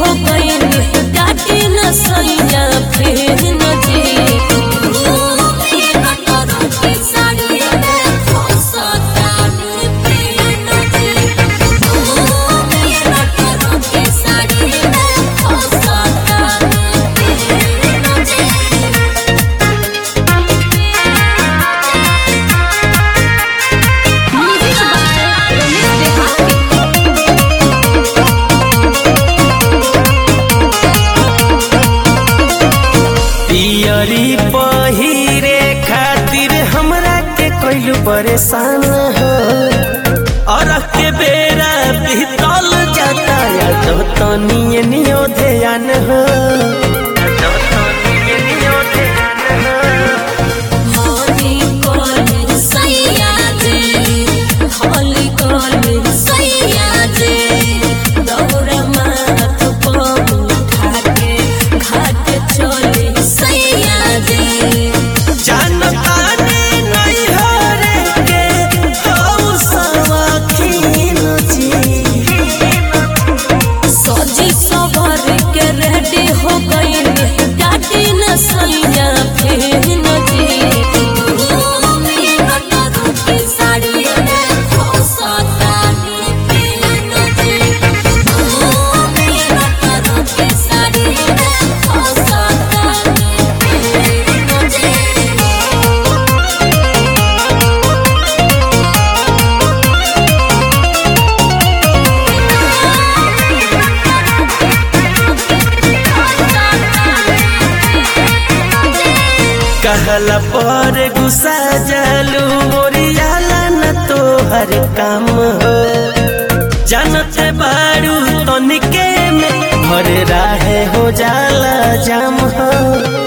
हो गई डाटी न सैया फिर न जी पहिरे खातिर हमरा के कोई परेशान हो और के बेरा बीतल जाता या तो तनिए नियो ध्यान हो हो गई डाटी न सैया फिर न जी कहला पर गुस्सा जालू मोरियाला न तो हर काम हो जानते बारू तनिके में भर राहे हो जाला जाम हो।